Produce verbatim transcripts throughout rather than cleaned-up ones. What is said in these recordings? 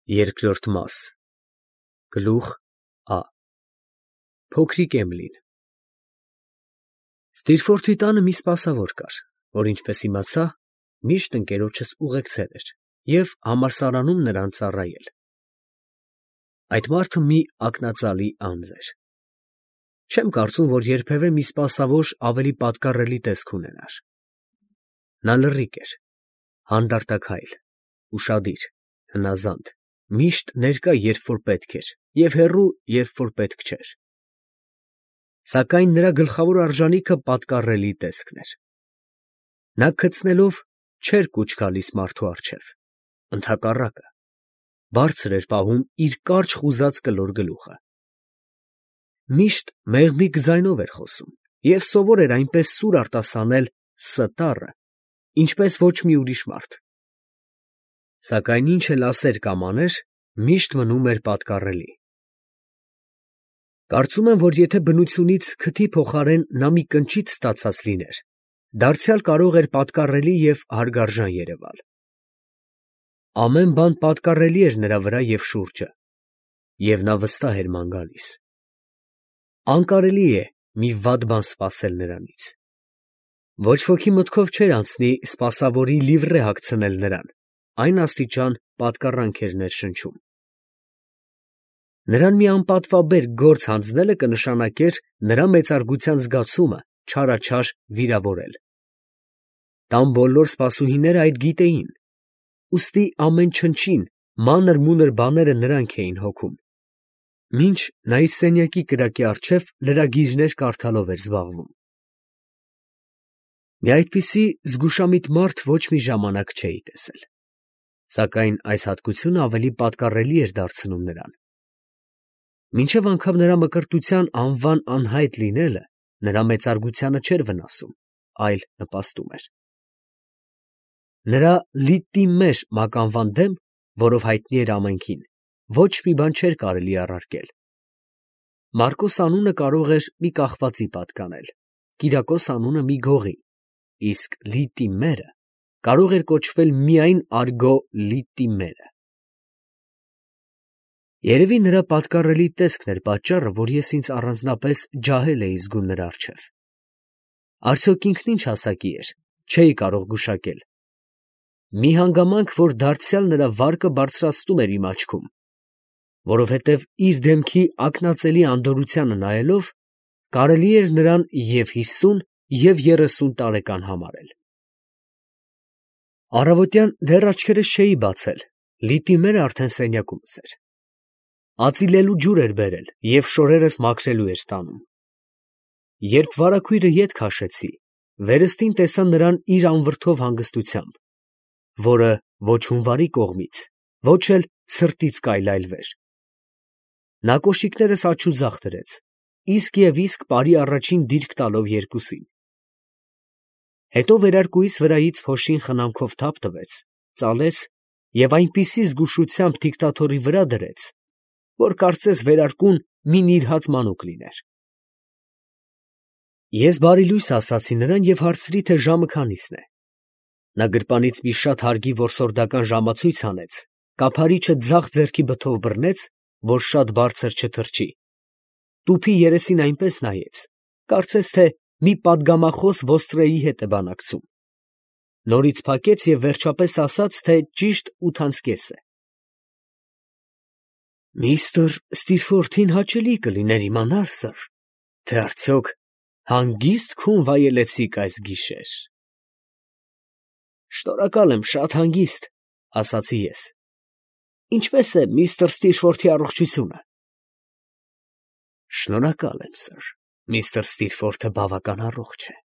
Երկրորդ մաս Գլուխ Ա Փոքրիկ Էմիլին Ստիրֆորթի տանը մի սպասավոր կար, որ ինչպես իմացա, միշտ ընկերոջս ուղեկցել էր և համալսարանում նրան ծառայել։ Այդ մարդը մի ակնածալի անձ էր։ Չեմ կարծում, որ երբևէ մի սպասավոր ավելի պատկառելի տեսք ունենար։ Նա լռիկ էր, հանդարտակայլ, ուշադիր, հնազանդ, միշտ ներկա, երբ որ պետք էր, և հեռու, երբ որ պետք չէր։ Սակայն նրա գլխավոր արժանիքը պատկառելի տեսքն էր։ Նա քցնելով չէր կուչ գալիս մարդու առջև, ընդհակառակը, բարձր էր պահում իր կարճ խուզած կլոր գլուխը։ Միշտ մեղմիկ ձայնով էր խոսում և սովոր էր այնպես սուր արտասանել «ս» տառը, ինչպես ոչ մի ուրիշ մարդ։ Սակայն ինչ էլ ասեր կամ աներ, միշտ մնում էր պատկառելի։ Կարծում եմ, որ եթե բնությունից քթի փոխարեն նա մի կնճիծ ստացած լիներ, դարձյալ կարող էր պատկառելի և հարգարժան երևալ։ Ամեն բան պատկառելի էր նրա վրա և շուրջը, և նա վստահ էր ման գալիս։ Անկարելի է մի վատ բան սպասել նրանից։ Ոչ ոքի մտքով չէր անցնի սպասավորի լիվրե հագցնել նրան, այն աստիճան պատկառանք էր ներշնչում։ Նրան մի անպատվաբեր գործ հանձնելը կնշանակեր նրա մեծարգության զգացումը չարաչար վիրավորել։ Տան բոլոր սպասուհիները այդ գիտեին, ուստի ամեն չնչին, մանր֊մունր բաները նրանք էին հոգում, մինչ նա իր սենյակի կրակի առջև լրագիրներ կարդալով էր զբաղվում։ Մի այդպիսի զգուշամիտ մարդ ոչ մի ժամանակ չէի տեսել, սակայն այս հատկությունը ավելի պատկառելի էր դարձնում նրան։ Մինչև անգամ նրա մկրտության անվան անհայտ լինելը նրա մեծարգությանը չէր վնասում, այլ նպաստում էր։ Նրա լիտիմեր մականվան դեմ, որով հայտնի էր ամենքին, ոչ մի բան չէր կարելի առարկել։ Մարկոս անունը կարող էր մի կախվածի պատկանել, Կիրակոս անունը մի գողի, իսկ լիտիմերը կարող էր կոչվել միայն արգո լիտիմերը։ Երևի նրա պատկառելի տեսքն էր պատճառը, որ ես ինձ առանձնապես ջահել էի զգում նրա առջև։ Արդյոք ինքն ինչ հասակի էր, չէի կարող գուշակել։ Մի հանգամանք, որ դարձյալ նրա վարկը բարձրացնում էր իմ աչքում, որովհետև իր դեմքի ակնածելի անդորրությանը նայելով, կարելի էր նրան և հիսուն, և երեսուն տարեկան համարել։ Առավոտյան դեռ աչքերս չէի բացել, լիտիմերը արդեն սենյակումս էր։ Ածիլելու ջուր էր բերել և շորերս մաքրելու էր տանում։ Երբ վարագույրը ետ քաշեցի, վերստին տեսա նրան իր անվրդով հանգստությամբ, որը ոչ հունվարի կողմից, ոչ էլ ցրտից կայլայլվեր։ Նա կոշիկներս աջ ու ձախ դրեց, իսկ և իսկ բարի առաջին դիրք տալով երկուսին։ Հետո վերարկուիս վրայից փոշին խնամքով թափ տվեց, ծալեց և այնպիսի զգուշությամբ դիկտատորի վրա դրեց, որ կարծես վերարկուն մի նիրհած մանուկ լիներ։ Ես բարի լույս ասացի նրան և հարցրի, թե ժամը քանիսն է։ Նա գրպանից մի շատ հարգի որսորդական ժամացույց հանեց, կափարիչը ձախ ձեռքի բթով բռնեց, որ շատ բարձր չթռչի, տուփի երեսին այնպես նայեց, կարծես թե մի պատգամախոս ոստրեի հետ է բանակցում, նորից փակեց և վերջապես ասաց, թե ճիշտ ութանց կես է։ Միստր Ստիրֆորթին հաճելի կլիներ իմանալ, սըր, թե արդյոք հանգիստ քուն վայելեցիք այս գիշեր։ Շնորհակալ եմ, շատ հանգիստ, ասացի ես։ Ինչպե՞ս է միստր Ստիրֆորթի առողջությունը։ Շնորհակալ եմ, սըր, միստր Ստիրֆորթը բավական առողջ է։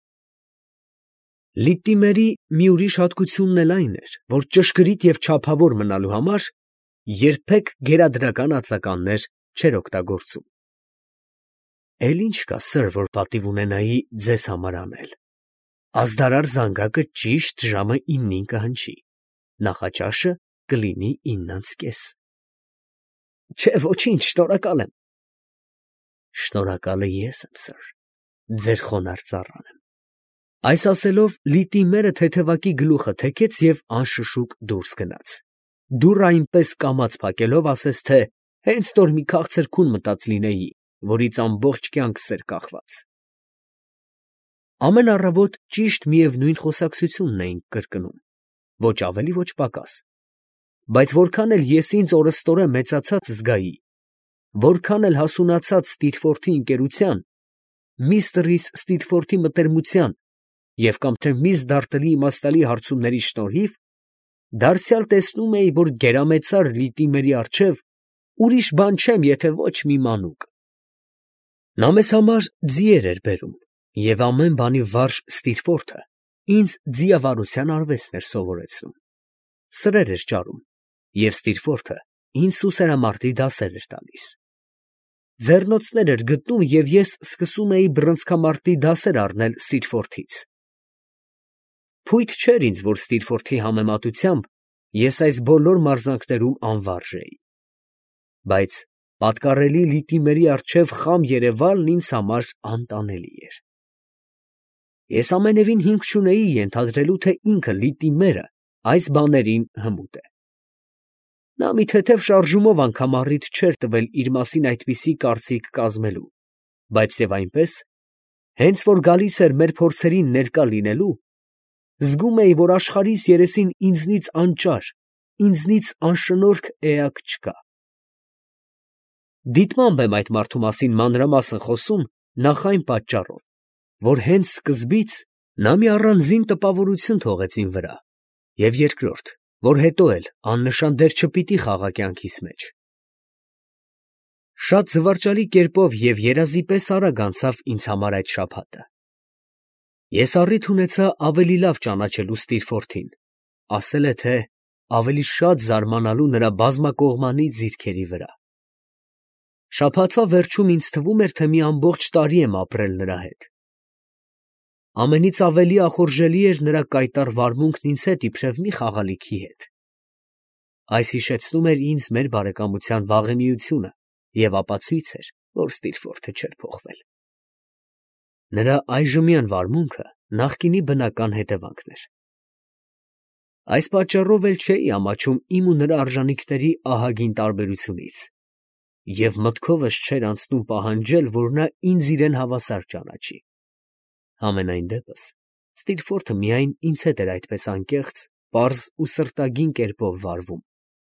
Լիտիմերի մի ուրիշ հատկությունն էլ այն էր, որ ճշգրիտ և չափավոր մնալու համար երբեք գերադրական ածականներ չէր օգտագործում։ Էլ ինչ կա, սըր, որ պատիվ ունենայի ձեզ համար անել։ Ազդարար զանգակը ճիշտ ժամը իննին կհնչի, նախաճաշը կլինի ինն անց կես։ Չէ, ոչինչ, շնորհակալ եմ։ Շնորհակալը ես եմ, սըր, ձեր խոնարհ ծառան եմ։ Այս ասելով լիտիմերը թեթևակի գլուխը թեքեց և անշշուկ դուրս գնաց։ դուռը այնպես կամաց փակելով ասեց, թե հենց որ մի քաղցր քուն մտած լինեի, որից ամբողջ կյանքս էր կախված։ Ամեն առավոտ ճիշտ միևնույն խոսակցությունն էինք կրկնում, ոչ ավելի, ոչ պակաս, բայց որքան էլ ես ինձ օրըստօրե մեծացած զգայի, որքան էլ հասունացած Ստիրֆորթի ընկերության, միստր Ստիրֆորթի մտերմության և կամ թե միս Դարտելի իմաստալի հարցումների շնորհիվ, դարձյալ տեսնում էի, որ գերամեծար լիտիմերի առջև ուրիշ բան չեմ, եթե ոչ մի մանուկ։ Նա մեզ համար ձիեր էր բերում, և ամեն բանի վարժ Ստիրֆորթը ինձ ձիավարության արվեստն էր սովորեցնում, սրեր էր ճարում, և Ստիրֆորթը ինձ սուսերամարտի դասեր էր տալիս։ Ձեռնոցներ էր գտնում, և ես սկսում էի բռնցքամարտի դասեր առնել Ստիրֆորթից։ Փույթ չէր ինձ, որ Ստիրֆորթի համեմատությամբ ես այս բոլոր մարզանքներում անվարժ էի, բայց պատկառելի լիտիմերի առջև խամ երևալն ինձ համար անտանելի էր։ Ես ամենևին հիմք չունեի ենթադրելու, թե ինքը լիտիմերը այս բաներին հմուտ է։ Նա մի թեթև շարժումով անգամ առիթ չէր տվել իր մասին այդպիսի կարծիք կազմելու, բայց և այնպես, հենց որ գալիս էր մեր փորձերին ներկա լինելու, զգում էի, որ աշխարհիս երեսին ինձնից անճար, ինձնից անշնորհք էակ չկա։ Դիտմամբ եմ այդ մարդու մասին մանրամասն խոսում նախ այն պատճառով, որ հենց սկզբից նա մի առանձին տպավորություն թողեց իմ վրա, և երկրորդ, որ հետո էլ աննշան դեր չպիտի խաղա կյանքիս մեջ։ Շատ զվարճալի կերպով և երազի պես արագ անցավ ինձ համար այդ շաբաթը։ Ես առիթ ունեցա ավելի լավ ճանաչելու Ստիրֆորթին, ասել է թե ավելի շատ զարմանալու նրա բազմակողմանի ձիրքերի վրա։ Շաբաթվա վերջում ինձ թվում էր, թե մի ամբողջ տարի եմ ապրել նրա հետ։ Ամենից ավելի ախորժելի էր նրա կայտառ վարմունքն ինձ հետ իբրև մի խաղալիքի հետ։ Այս հիշեցնում էր ինձ մեր բարեկամության վաղեմիությունը և ապացույց էր, որ Ստիրֆորթը չէր փոխվել։ Նրա այժմյան վարմունքը նախկինի բնական հետևանքն էր։ Այս պատճառով էլ չէի ամաչում իմ ու նրա արժանիքների ահագին տարբերությունից, և մտքովս չէր անցնում պահանջել, որ նա ինձ իրեն հավասար ճանաչի։ Համենայն դեպս Ստիրֆորթը միայն ինձ հետ էր այդպես անկեղծ, պարզ ու սրտագին կերպով վարվում։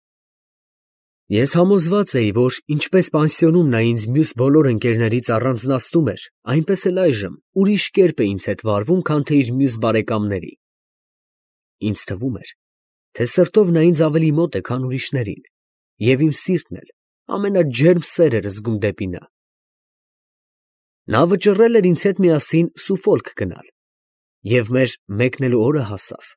Ես համոզված էի, որ ինչպես պանսիոնում նա ինձ մյուս բոլոր ընկերներից առանձնացնում էր, այնպես էլ այժմ ուրիշ կերպ է ինձ հետ վարվում, քան թե իր մյուս բարեկամների։ Ինձ թվում էր, թե սրտով նա ինձ ավելի մոտ է, քան ուրիշներին, և իմ սիրտն էլ ամենաջերմ սեր էր զգում դեպի նա։ Նա վճռել էր ինձ հետ միասին Սուֆոլք գնալ, և մեր մեկնելու օրը հասավ։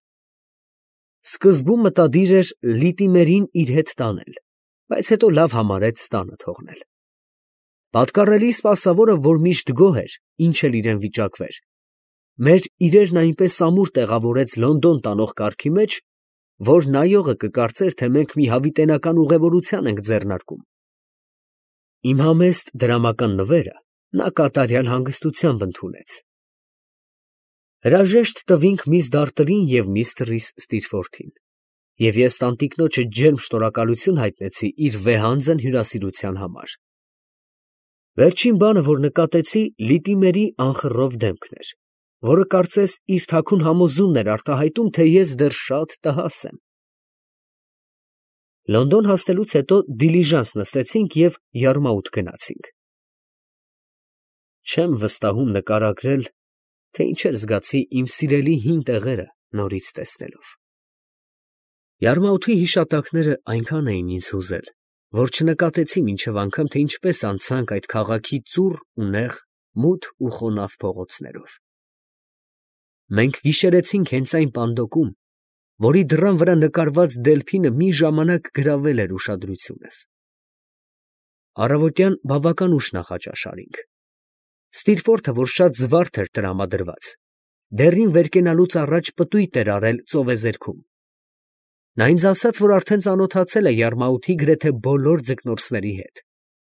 Սկզբում մտադիր էր լիտիմերին իր հետ տանել, բայց հետո լավ համարեց տանը թողնել։ Պատկառելի սպասավորը, որ միշտ գոհ էր, ինչ էլ իրեն վիճակվեր, մեր իրերն այնպես ամուր տեղավորեց Լոնդոն տանող կարգի մեջ, որ նայողը կկարծեր, թե մենք մի հավիտենական ուղևորության ենք ձեռնարկում։ Իմ համեստ դրամական նվերը նա կատարյալ հանգստությամբ ընդունեց։ Հրաժեշտ տվինք միս Դարտլին և միստր Ստիրֆորթին, և ես տանտիկնոջը ջերմ շնորհակալություն հայտնեցի իր վեհանձն հյուրասիրության համար։ Վերջին բանը, որ նկատեցի, լիտիմերի անխռով դեմքն էր, որը կարծես իր թաքուն համոզումն էր արտահայտում, թե ես դեռ շատ տհաս եմ։ Լոնդոն հասնելուց հետո դիլիժանս նստեցինք և Յարմաուտ գնացինք։ Չեմ վստահում նկարագրել, թե ինչեր զգացի իմ սիրելի հին տեղերը նորից տեսնելով։ Յարմաուտի հիշատակները այնքան էին ինձ հուզել, որ չնկատեցի մինչև անգամ, թե ինչպես անցանք այդ քաղաքի ծուռ ու նեղ, մութ ու խոնավ փողոցներով։ Մենք գիշերեցինք հենց այն պանդոկում, որի դռան վրա նկարված դելփինը մի ժամանակ գրավել էր ուշադրությունս։ Առավոտյան բավական ուշ նախաճաշարինք։ Ստիրֆորթը, որ շատ զվարթ էր տրամադրված, դեռին վեր կենալուց առաջ պտույտ էր արել ծովեզերքում։ Նա ինձ ասաց, որ արդեն ծանոթացել է Յարմաուտի գրեթե բոլոր ձկնորսների հետ։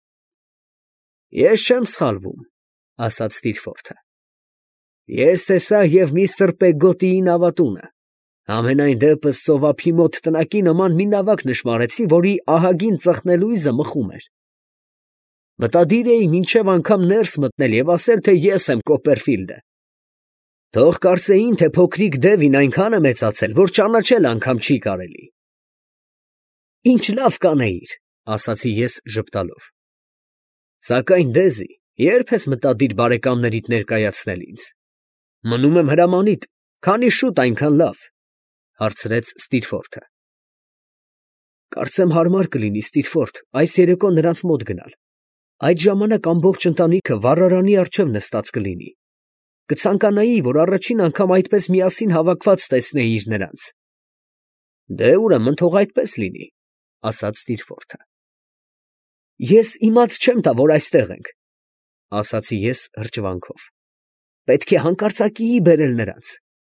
Ես չեմ սխալվում, ասաց Ստիրֆորթը։ Ես տեսա և միստր Պեգոտիի նավատունը։ Ամենայն դեպս սովափի մոտ տնակի նման մի նավակ նշմարեցի, որի ահագին ծխնելույզը մխում էր։ Մտադիր էի մինչև անգամ ներս մտնել և ասել, թե ես եմ Կոպերֆիլդը։ Թող կարծեին, թե փոքրիկ Դևին այնքան է մեծացել, որ ճանաչել անգամ չի կարելի։ Ինչ լավ կանեիր, ասացի ես ժպտալով։ Սակայն Դեզի, ե՞րբ ես մտադիր բարեկամներիդ ներկայացնել ինձ։ Մնում եմ հրամանիդ, քանի շուտ այնքան լավ, հարցրեց Ստիրֆորդը։ Կարծեմ հարմար կլինի, Ստիրֆորդ, այս երեկո նրանց մոտ գնալ։ Այդ ժամանակ ամբողջ ընտանիքը վառարանի առջև նստած կլինի։ Կցանկանայի, որ առաջին անգամ այդպես միասին հավաքված տեսնեիր նրանց։ Դե ուրեմն թող այդպես լինի, ասաց Ստիրֆորդը։ Ես իմաց չեմ տա, որ այստեղ ենք, ասացի ես հրճվանքով։ Պետք է հանկարծակիի բերել նրանց։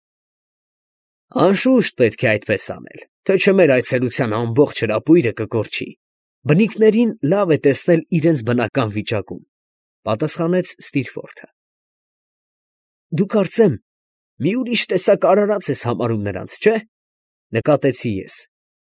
Անշուշտ պետք է այդպես անել, թե չէ մեր այցելության ամբողջ հրապույրը կկորչի։ Բնիկներին լավ է տեսնել իրենց բնական վիճակում, պատասխանեց Ստիրֆորդը։ Դու կարծեմ, մի ուրիշ տեսակ արարած ես համարում նրանց, չէ՞, նկատեցի ես։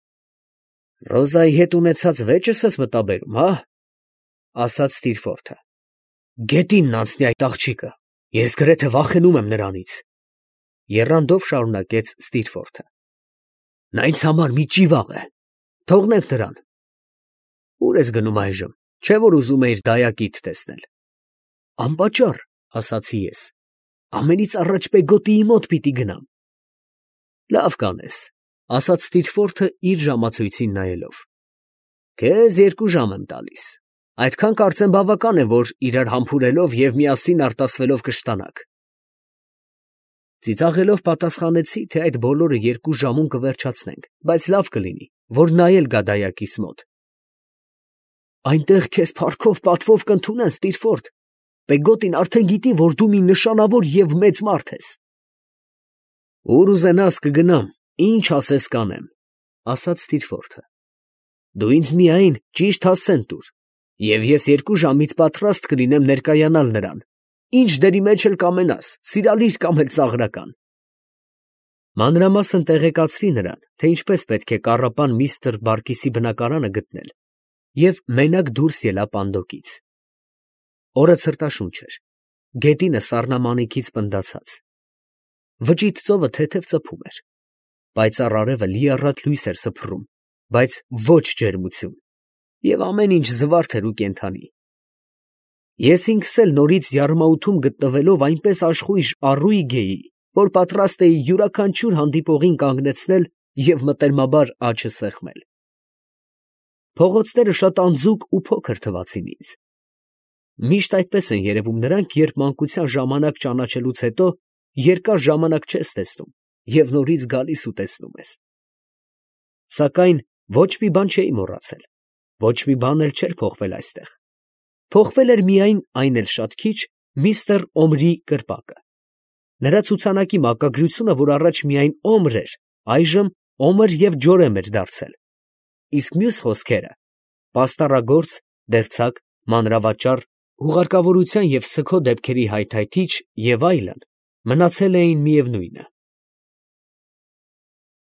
Ռոզայի հետ ունեցած վեճս ես մտաբերում, հա, ասաց Ստիրֆորդը։ Գետինն անցնի այդ աղջիկը, ես գրեթե վախենում եմ նրանից, եռանդով շարունակեց Ստիրֆորդը։ Նա ինձ համար մի ճիվաղ է, թողնենք դրան։ Ուր ես գնում այժմ, չէ՞ որ ուզում էիր դայակիդ տեսնել։ Անպատճառ, ասացի ես, ամենից առաջ Պեգոտիի մոտ պիտի գնամ։ Լավ կանես, ասաց Ստիրֆորդը իր ժամացույցին նայելով։ Քեզ երկու ժամ եմ տալիս։ Այդքան կարծեմ բավական է, որ իրար համբուրելով և միասին արտասվելով կշտանաք։ Ծիծաղելով պատասխանեցի, թե այդ բոլորը երկու ժամում կվերջացնենք, բայց լավ կլինի, որ նա էլ գա դայակիս մոտ։ Այնտեղ քեզ փառքով պատվով կընդունեն, Ստիրֆորդ։ Պեգոտին արդեն գիտի, որ դու մի նշանավոր և մեծ մարդ ես։ Ուր ուզենաս կգնամ, ինչ ասես կանեմ, ասաց Ստիրֆորդը։ Դու ինձ միայն ճիշտ հասցեն տուր, և ես երկու ժամից պատրաստ կլինեմ ներկայանալ նրան, ինչ դերի մեջ էլ կամենաս, սիրալիր կամ էլ ծաղրական։ Մանրամասն տեղեկացրի նրան, թե ինչպես պետք է կառապան միստր Բարկիսի բնակարանը գտնել, և մենակ դուրս ելա պանդոկից։ Օրը ցրտաշունչ էր, գետինը սառնամանիքից պնդացած։ Վճիտ ծովը թեթև ծփում էր, պայծառ արևը լիառատ լույս էր սփռում, բայց ոչ ջերմություն, և ամեն ինչ զվարթ էր ու կենդանի։ Ես ինքս էլ նորից յարմաութում գտնվելով այնպես աշխույժ առույգ էի, որ պատրաստ էի յուրաքանչյուր հանդիպողին կանգնեցնել և մտերմաբար աջը սեղմել։ Փողոցները շատ անձուկ ու փոքր թվացին ինձ։ Միշտ այդպես են երևում նրանք, երբ մանկության ժամանակ ճանաչելուց հետո երկար ժամանակ չես տեսնում և նորից գալիս ու տեսնում ես։ Սակայն ոչ մի բան չէի մոռացել, ոչ մի բան էլ չէր փոխվել այստեղ։ Փոխվել էր միայն, այն էլ շատ քիչ, միստր Օմրի կրպակը։ Նրա ցուցանակի մակագրությունը, որ առաջ միայն Օմր էր, այժմ Օմր և Ջորեմ էր դարձել, իսկ մյուս խոսքերը՝ պաստառագործ, դերձակ, մանրավաճառ, հուղարկավորության և սգո դեպքերի հայթայթիչ և այլն, մնացել էին միևնույնը։